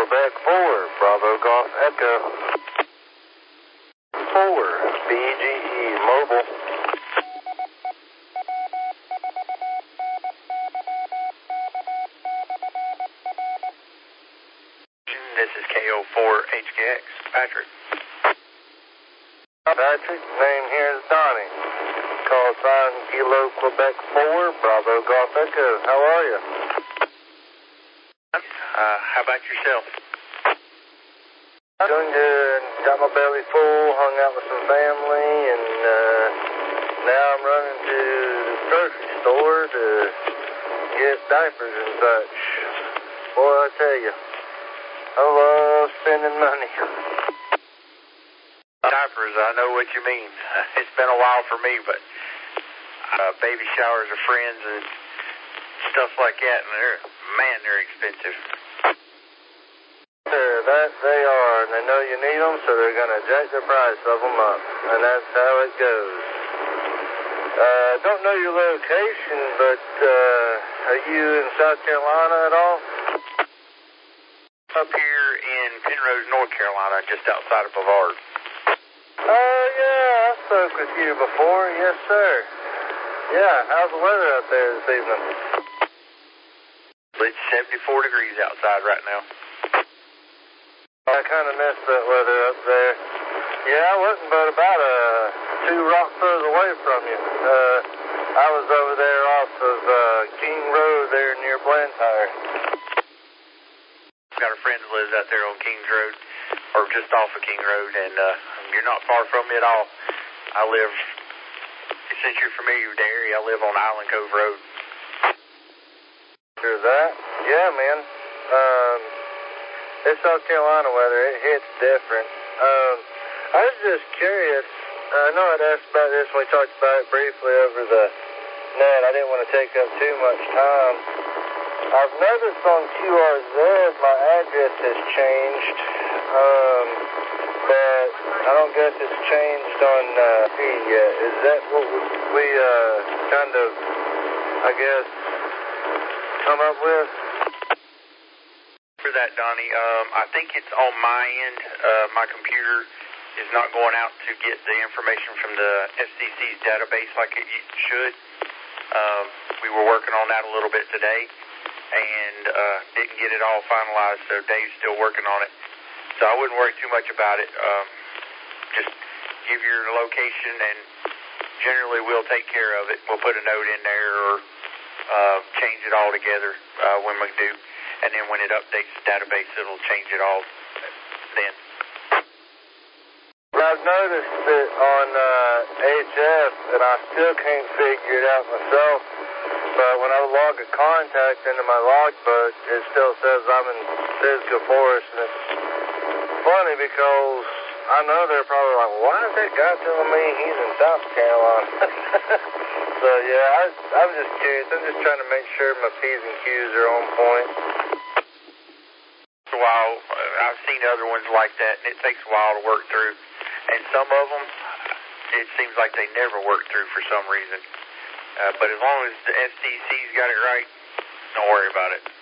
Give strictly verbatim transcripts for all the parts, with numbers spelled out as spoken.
Quebec four, Bravo Golf Echo. four, B G E Mobile. This is K O four H K X, Patrick. Patrick, name here is Donnie. Call sign Kilo Quebec four, Bravo Golf Echo. How are you? Uh, how about yourself? Doing good. Got my belly full, hung out with some family, and uh, now I'm running to the grocery store to get diapers and such. Boy, I tell you, I love spending money. Diapers, I know what you mean. It's been a while for me, but uh, baby showers of friends and stuff like that, and they're, man, they're expensive. Sure, that they are, and they know you need them, so they're going to jack the price of them up, and that's how it goes. Uh, don't know your location, but uh, are you in South Carolina at all? Up here in Penrose, North Carolina, just outside of Brevard. Oh, uh, yeah, I spoke with you before, yes, sir. Yeah, how's the weather out there this evening? It's seventy-four degrees outside right now. I kind of missed that weather up there. Yeah, I wasn't but about uh, two rock throws away from you. Uh, I was over there off of uh, King Road there near Blantyre. I've got a friend that lives out there on Kings Road, or just off of King Road, and uh, you're not far from me at all. I live, since you're familiar with the area, I live on Island Cove Road. Sure that? Yeah, man. Um, this South Carolina weather, it hits different. Um, I was just curious. I know I'd asked about this when we talked about it briefly over the net. I didn't want to take up too much time. I've noticed on Q R Z my address has changed, um, but I don't guess it's changed on uh, P yet. Is that what we uh, kind of, I guess, come up with? For that, Donnie, um, I think it's on my end. Uh, my computer is not going out to get the information from the F C C's database like it should. Um, we were working on that a little bit today and uh, didn't get it all finalized, so Dave's still working on it. So I wouldn't worry too much about it. Um, just give your location, and generally we'll take care of it. We'll put a note in there or uh, change it all together uh, when we do. And then when it updates the database, it'll change it all then. I've noticed that on uh, H F, and I still can't figure it out myself, but when I log a contact into my logbook, it still says I'm in Pisgah Forest, and it's funny because I know they're probably like, why is that guy telling me he's in South Carolina? So, yeah, I, I'm just curious. I'm just trying to make sure my P's and Q's are on point. A while, I've seen other ones like that, and it takes a while to work through. And some of them, it seems like they never work through for some reason. Uh, but as long as the F C C's got it right, don't worry about it.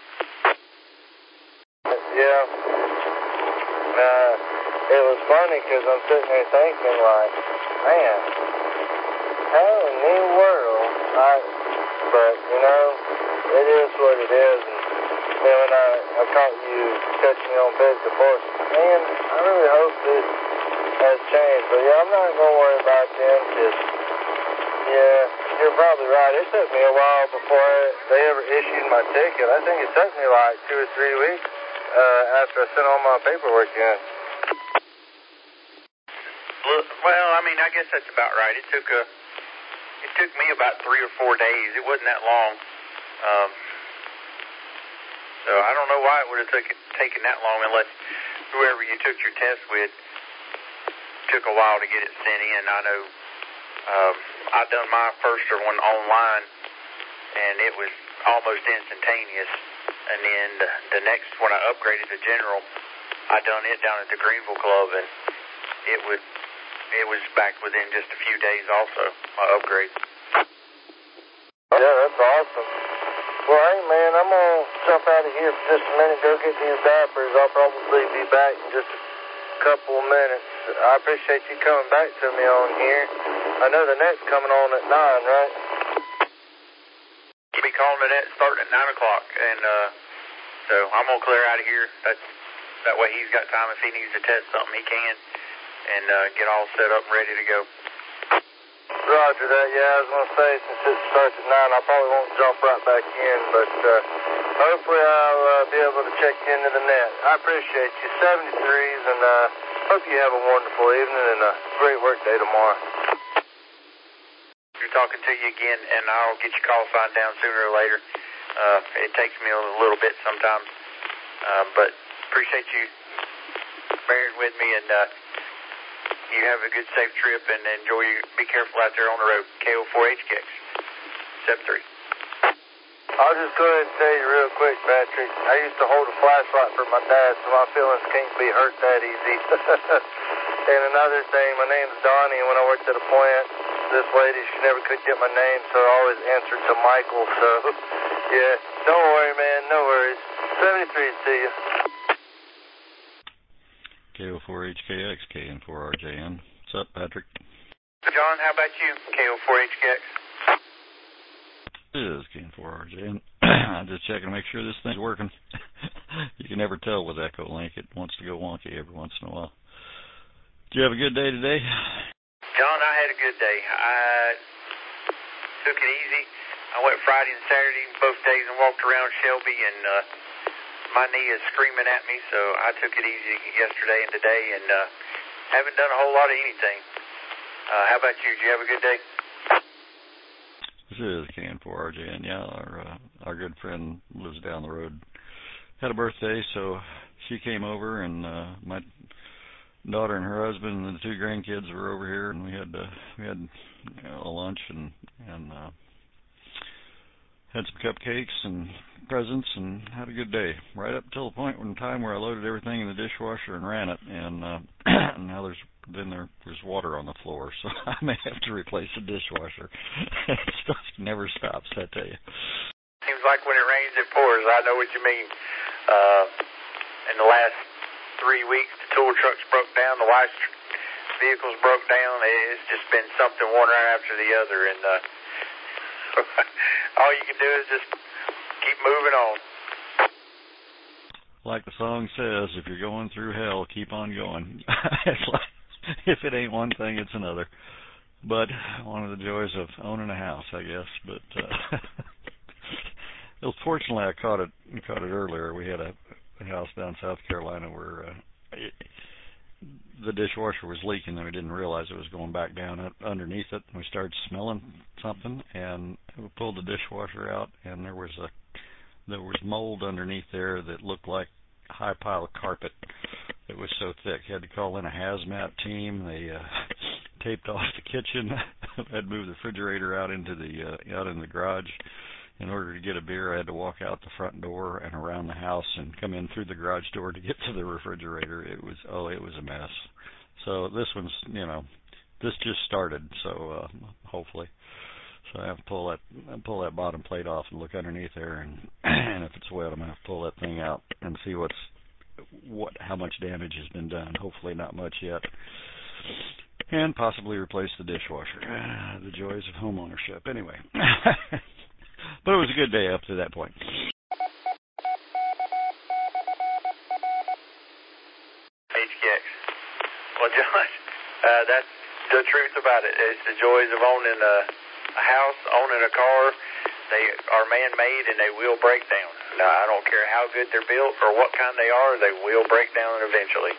Yeah. Uh, it was funny because I'm sitting there thinking, like, man, how in the world? I, but, you know, it is what it is. And then when I, I caught you touching on Pisgah Forest, man, I really hope this has changed. But, yeah, I'm not going to worry about them because, yeah, you're probably right. It took me a while before they ever issued my ticket. I think it took me like two or three weeks uh, after I sent all my paperwork in. Well, I mean, I guess that's about right. It took a, it took me about three or four days. It wasn't that long. Um, so I don't know why it would have took, taken that long unless whoever you took your test with took a while to get it sent in. I know um, I done my first one online, and it was almost instantaneous. And then the, the next, when I upgraded to General, I done it down at the Greenville Club, and it would, it was back within just a few days also, my upgrade. Yeah, that's awesome. Well, hey, man, I'm going to jump out of here for just a minute, go get these diapers. I'll probably be back in just a couple of minutes. I appreciate you coming back to me on here. I know the net's coming on at nine, right? You'll be calling the net starting at nine o'clock, and uh, so I'm going to clear out of here. That's, that way he's got time if he needs to test something, he can, and uh, get all set up and ready to go. Roger that. Yeah, I was going to say, since it starts at nine, I probably won't jump right back in, but uh, hopefully I'll uh, be able to check into the net. I appreciate you. seventy-threes, and uh, hope you have a wonderful evening and a great work day tomorrow. You're talking to you again, and I'll get your call sign down sooner or later. Uh, it takes me a little bit sometimes, uh, but appreciate you bearing with me, and uh, you have a good, safe trip, and enjoy you. Be careful out there on the road. K O four H K X, seven three. I'll just go ahead and tell you real quick, Patrick. I used to hold a flashlight for my dad, so my feelings can't be hurt that easy. And another thing, my name's Donnie, and when I worked at a plant, this lady, she never could get my name, so I always answered to Michael. So, yeah, don't worry, man, no worries. seventy-three to you. K O four H K X, K N four R J N. What's up, Patrick? John, how about you? K O four H K X. It is K N four R J N. I'm just checking to make sure this thing's working. You can never tell with Echo Link. It wants to go wonky every once in a while. Did you have a good day today? John, I had a good day. I took it easy. I went Friday and Saturday, both days, and walked around Shelby, and uh, my knee is screaming at me, so I took it easy yesterday and today, and uh, haven't done a whole lot of anything. Uh, how about you? Did you have a good day? This is K N four R J N. Yeah, our, uh, our good friend lives down the road. Had a birthday, so she came over, and uh, my daughter and her husband and the two grandkids were over here, and we had uh, we had you know, a lunch and and uh, had some cupcakes and presents and had a good day. Right up till the point in time where I loaded everything in the dishwasher and ran it, and uh, now there's then there, there's water on the floor, so I may have to replace the dishwasher. Stuff never stops, I tell you. Seems like when it rains, it pours. I know what you mean. Uh, in the last three weeks, the tool trucks broke down, the wife's vehicles broke down. It's just been something one right after the other, and uh, all you can do is just keep moving on. Like the song says, if you're going through hell, keep on going. It's like, if it ain't one thing, it's another. But one of the joys of owning a house, I guess. But uh, well, fortunately, I caught it caught it earlier. We had a, a house down South Carolina where uh, it, the dishwasher was leaking, and we didn't realize it was going back down underneath it. And we started smelling something, and we pulled the dishwasher out, and there was a there was mold underneath there that looked like a high pile of carpet. It was so thick. You had to call in a hazmat team. They uh, taped off the kitchen. Had moved the refrigerator out into the uh, out in the garage. In order to get a beer, I had to walk out the front door and around the house and come in through the garage door to get to the refrigerator. It was oh, it was a mess. So this one's you know, this just started. So uh, hopefully, so I have to pull that pull that bottom plate off and look underneath there, and and if it's wet, I'm gonna have to pull that thing out and see what's what how much damage has been done. Hopefully not much yet. And possibly replace the dishwasher. Uh, the joys of home ownership. Anyway. But it was a good day up to that point. H K X. Well, John, uh, that's the truth about it. It's the joys of owning a, a house, owning a car. They are man-made, and they will break down. Now, I don't care how good they're built or what kind they are, they will break down eventually.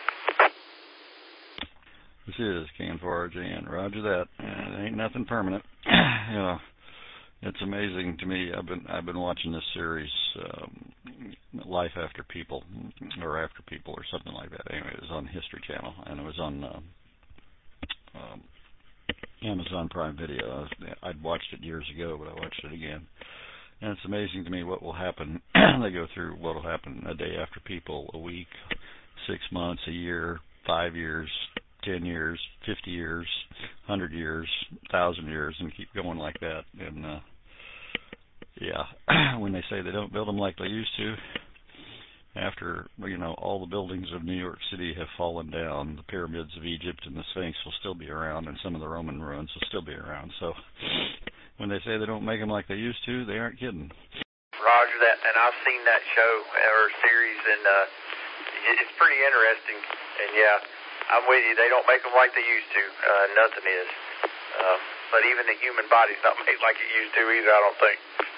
This is K N four R J N. Roger that. Uh, it ain't nothing permanent. You know. It's amazing to me. I've been I've been watching this series, um, Life After People, or After People, or something like that. Anyway, it was on History Channel, and it was on uh, um, Amazon Prime Video. I was, I'd watched it years ago, but I watched it again, and it's amazing to me what will happen. They go through what will happen a day after people, a week, six months, a year, five years, ten years, fifty years, one hundred years, one thousand years, and keep going like that. And uh, yeah, when they say they don't build them like they used to, after, you know, all the buildings of New York City have fallen down, the pyramids of Egypt and the Sphinx will still be around, and some of the Roman ruins will still be around. So when they say they don't make them like they used to, they aren't kidding. Roger that, and I've seen that show or series, and uh, it's pretty interesting. And yeah, I'm with you. They don't make them like they used to. Uh, nothing is. Uh, but even the human body's not made like it used to either, I don't think.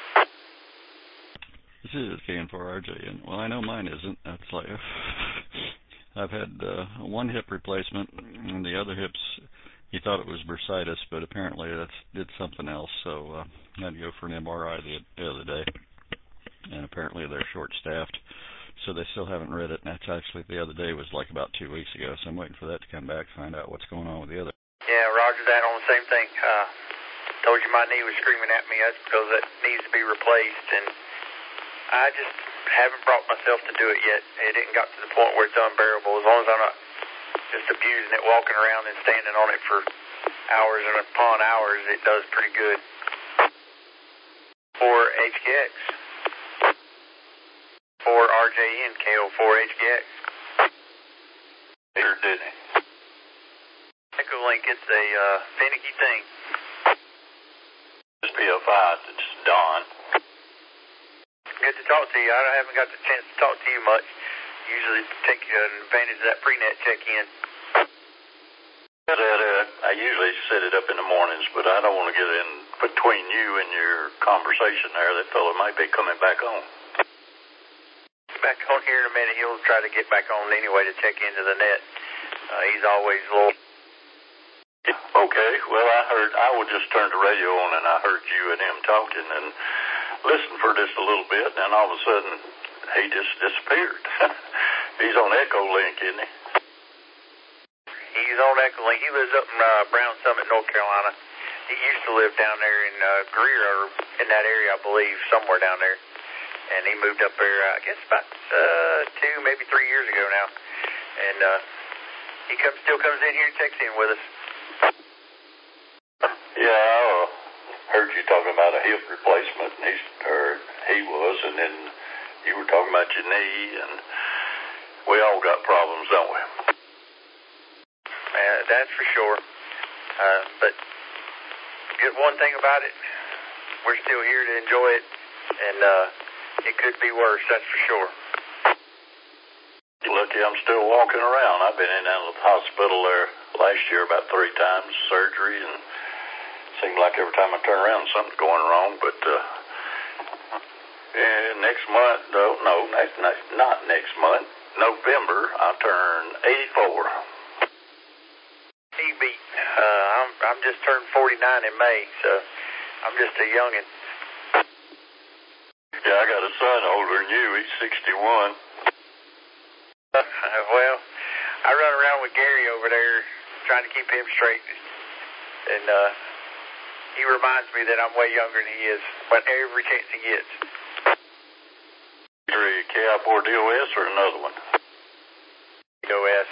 This is K N four R J, and well, I know mine isn't. That's like I've had uh, one hip replacement, and the other hips, he thought it was bursitis, but apparently that's did something else. So uh, I had to go for an M R I the, the other day, and apparently they're short-staffed, so they still haven't read it. And that's actually the other day was like about two weeks ago, so I'm waiting for that to come back, find out what's going on with the other. Yeah, Roger that on the same thing. Uh, told you my knee was screaming at me. That's because it needs to be replaced, and I just haven't brought myself to do it yet. It didn't got to the point where it's unbearable. As long as I'm not just abusing it, walking around and standing on it for hours and upon hours, it does pretty good. For H K X. For R J N, K O four H K X. Sure did he? Echolink, it's a uh, finicky thing. This P F I, it's Don. Good to talk to you. I haven't got the chance to talk to you much. Usually take advantage of that pre-net check-in. That, uh, I usually set it up in the mornings, but I don't want to get in between you and your conversation there. That fellow might be coming back on. Back on here in a minute. He'll try to get back on anyway to check into the net. Uh, he's always a little... Okay, well, I heard, I would just turn the radio on and I heard you and him talking and listened for just a little bit, and then all of a sudden he just disappeared. He's on Echolink, isn't he? He's on Echolink. He lives up in uh, Brown Summit, North Carolina. He used to live down there in uh, Greer, or in that area, I believe, somewhere down there. And he moved up there, uh, I guess, about uh, two, maybe three years ago now. And uh, he comes, still comes in here and checks in with us. Yeah, I uh, heard you talking about a hip replacement, and he's, or he was, and then you were talking about your knee, and we all got problems, don't we? Uh, that's for sure. Uh, but good one thing about it, we're still here to enjoy it, and uh, it could be worse, that's for sure. Lucky I'm still walking around. I've been in and out of the hospital there last year about three times, surgery, and seems like every time I turn around something's going wrong. But uh, yeah, next month, no, no, next, next, not next month, November, I turn eighty-four. He beat. Uh, I'm I'm just turned forty-nine in May, so I'm just a youngin'. Yeah, I got a son older than you. He's sixty-one. Uh, well, I run around with Gary over there trying to keep him straight, and uh, he reminds me that I'm way younger than he is, but every chance he gets. You're a K I four D O S or another one? D O S.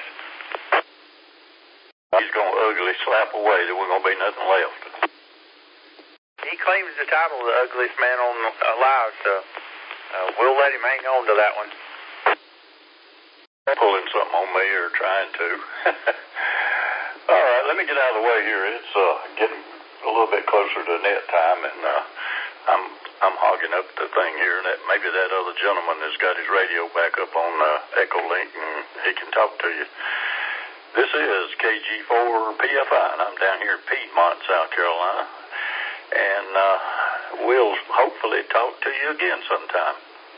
He's going to ugly slap away. There wasn't going to be nothing left. He claims the title of the ugliest man on alive, so uh, we'll let him hang on to that one. Pulling something on me or trying to. All right, let me get out of the way here. It's uh, getting a little bit closer to net time, and uh, I'm I'm hogging up the thing here. And that maybe that other gentleman has got his radio back up on uh, Echolink, and he can talk to you. This is K G four P F I, and I'm down here in Piedmont, South Carolina, and uh, we'll hopefully talk to you again sometime.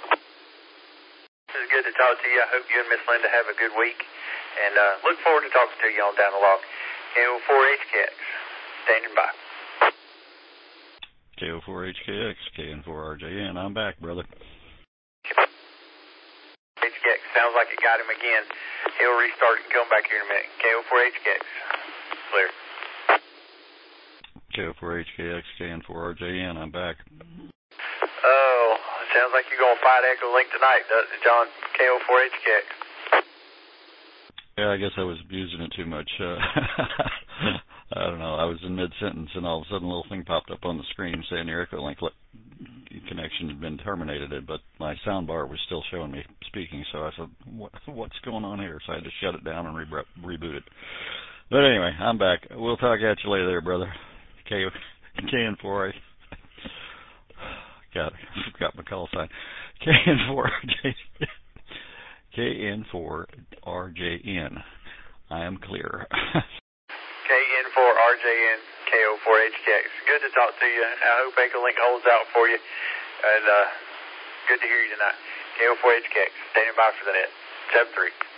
It's good to talk to you. I hope you and Miss Linda have a good week, and uh, look forward to talking to you on down the log. K O four H K X, standing by. K O four H K X, K N four R J N, I'm back, brother. H K X, sounds like it got him again. He'll restart and come back here in a minute. K O four H K X, clear. K O four H K X, K N four R J N, I'm back. Oh, sounds like you're going to fight Echolink tonight, doesn't it, John? K O four H K X. Yeah, I guess I was abusing it too much. Uh, I don't know. I was in mid-sentence, and all of a sudden a little thing popped up on the screen saying your Echolink connection had been terminated, but my sound bar was still showing me speaking, so I said, what, what's going on here? So I had to shut it down and re- reboot it. But anyway, I'm back. We'll talk at you later there, brother. K, K N four, I got, I forgot my call sign. K N four R J, K N four R J N. I am clear. K N four R J N, K O four H K X. Good to talk to you. I hope AnchorLink holds out for you. And uh, good to hear you tonight. K O four H K X, standing by for the net. seven three.